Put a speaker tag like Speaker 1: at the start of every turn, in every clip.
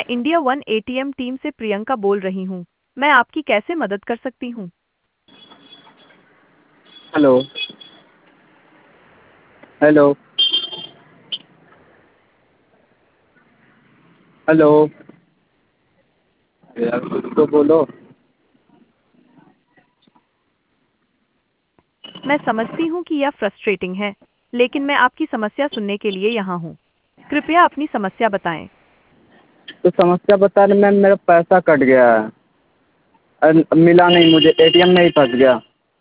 Speaker 1: मैं India one ATM team से प्रियंका बोल रही हूँ। मैं आपकी कैसे मदद कर सकती हूँ?
Speaker 2: हेलो। हेलो। हेलो। यार कुछ तो बोलो।
Speaker 1: मैं समझती हूँ कि यह फ्रस्ट्रेटिंग है, लेकिन मैं आपकी समस्या सुनने के लिए यहाँ हूँ। कृपया अपनी समस्या बताएं।
Speaker 2: तो समस्या बता रहे मैम, मेरा पैसा कट गया है। मिला नहीं, मुझे एटीएम में ही फंस गया।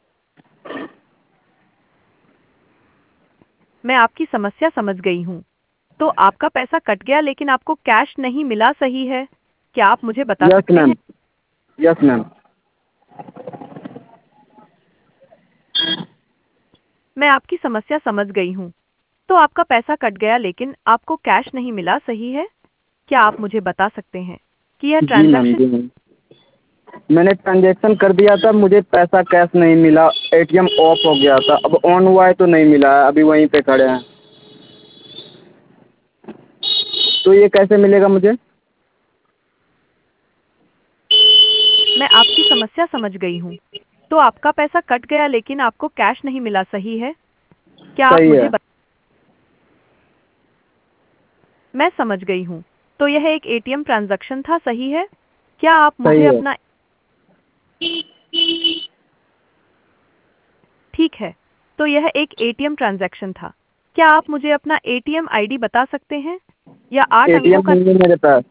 Speaker 1: मैं आपकी समस्या समझ गई हूँ। तो आपका पैसा कट गया लेकिन आपको कैश नहीं मिला, सही है? क्या आप मुझे बता
Speaker 2: यस
Speaker 1: सकते हैं?
Speaker 2: मैम। Yes ma'am.
Speaker 1: मैं आपकी समस्या समझ गई हूँ। तो आपका पैसा कट गया लेकिन आपको कैश नहीं मिला, सही है? क्या आप मुझे बता सकते हैं कि यह
Speaker 2: जी मैम,
Speaker 1: ट्रांजैक्शन
Speaker 2: जी मैम। मैंने ट्रांजेक्शन कर दिया था, मुझे पैसा कैश नहीं मिला। एटीएम ऑफ हो गया था, अब ऑन हुआ है तो नहीं मिला है, अभी वहीं पे खड़े हैं। तो ये कैसे मिलेगा मुझे?
Speaker 1: मैं आपकी समस्या समझ गई हूँ। तो आपका पैसा कट गया लेकिन आपको कैश नहीं मिला, सही है? क्या आप
Speaker 2: सही
Speaker 1: मुझे
Speaker 2: है।
Speaker 1: मैं समझ गई हूँ। तो यह एक एटीएम ट्रांजैक्शन था, सही है? क्या आप
Speaker 2: सही
Speaker 1: मुझे
Speaker 2: है।
Speaker 1: अपना ठीक है। तो यह एक एटीएम ट्रांजैक्शन था। क्या आप मुझे अपना एटीएम आईडी बता सकते हैं? या 8 अंकों
Speaker 2: एटीएम
Speaker 1: का?
Speaker 2: नहीं है मेरे पास।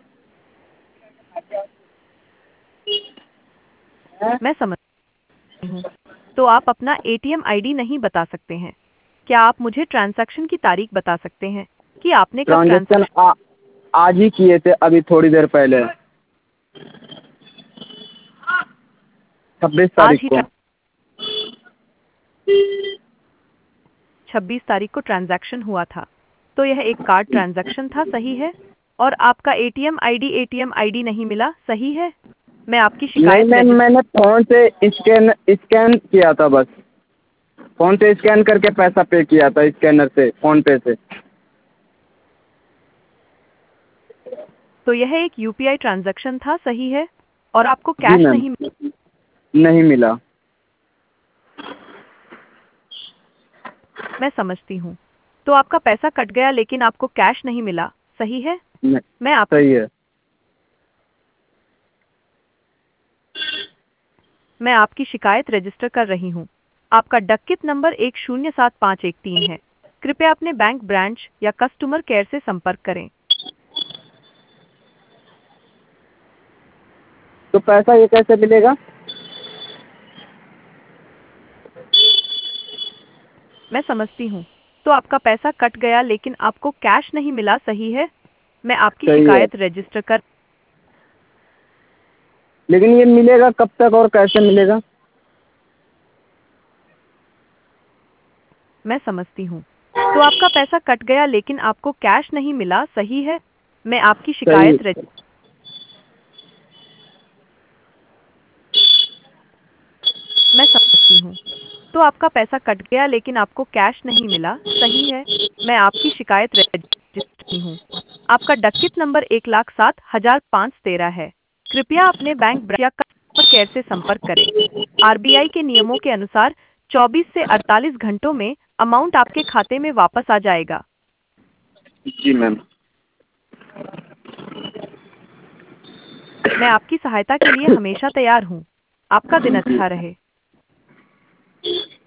Speaker 1: मैं समझ गई हूँ। तो आप अपना एटीएम आईडी नहीं बता सकते हैं। क्या आप मुझे ट्रांजैक्शन की तारीख बता सकते हैं कि आपने कब
Speaker 2: ट्रांजेक्शन
Speaker 1: ट्रांजैक्शन?
Speaker 2: आज ही किए थे, अभी थोड़ी देर पहले। 26 तारीख
Speaker 1: आज ही
Speaker 2: को।
Speaker 1: 26 तारीख को ट्रांजैक्शन हुआ था। तो यह एक कार्ड ट्रांजैक्शन था, सही है? और आपका एटीएम आईडी नहीं मिला, सही है? मैं आपकी
Speaker 2: नहीं
Speaker 1: शिकायत
Speaker 2: मैम,
Speaker 1: रजिस्टर
Speaker 2: मैंने फ़ोन से स्कैन किया था बस। फ़ोन से स्कैन करके पैसा पे किया था, स्कैनर से, फ़ोन पे से।
Speaker 1: तो यह एक यूपीआई ट्रांजैक्शन था, सही है? और आपको
Speaker 2: जी
Speaker 1: कैश
Speaker 2: मैम।
Speaker 1: नहीं
Speaker 2: नहीं मिला।
Speaker 1: मैं समझती हूँ। तो आपका पैसा कट गया लेकिन आपको कैश नहीं मिला, सही है?
Speaker 2: नहीं।
Speaker 1: मैं आपकी
Speaker 2: सही है।
Speaker 1: मैं आपकी शिकायत रजिस्टर कर रही हूँ। आपका डक्कित नंबर 107513 है। कृपया अपने बैंक ब्रांच या कस्टमर केयर से संपर्क करें।
Speaker 2: तो पैसा ये कैसे मिलेगा?
Speaker 1: मैं समझती हूँ। तो आपका पैसा कट गया लेकिन आपको कैश नहीं मिला, सही है? मैं आपकी
Speaker 2: सही है।
Speaker 1: शिकायत रजिस्टर कर
Speaker 2: लेकिन ये मिलेगा कब तक और कैसे मिलेगा?
Speaker 1: मैं समझती हूँ। तो आपका पैसा कट गया लेकिन आपको कैश नहीं मिला, सही है? मैं आपकी
Speaker 2: सही।
Speaker 1: शिकायत मैं समझती हूँ। तो आपका पैसा कट गया लेकिन आपको कैश नहीं मिला, सही है? मैं आपकी शिकायत रजिस्टर हूँ। आपका डक्कित नंबर 1,07,513 है। कृपया अपने बैंक ब्रांच या कस्टमर केयर से संपर्क करें। आरबीआई के नियमों के अनुसार 24 से 48 घंटों में अमाउंट आपके खाते में वापस आ जाएगा।
Speaker 2: जी मैम।
Speaker 1: मैं आपकी सहायता के लिए हमेशा तैयार हूँ। आपका दिन
Speaker 2: जी।
Speaker 1: अच्छा रहे।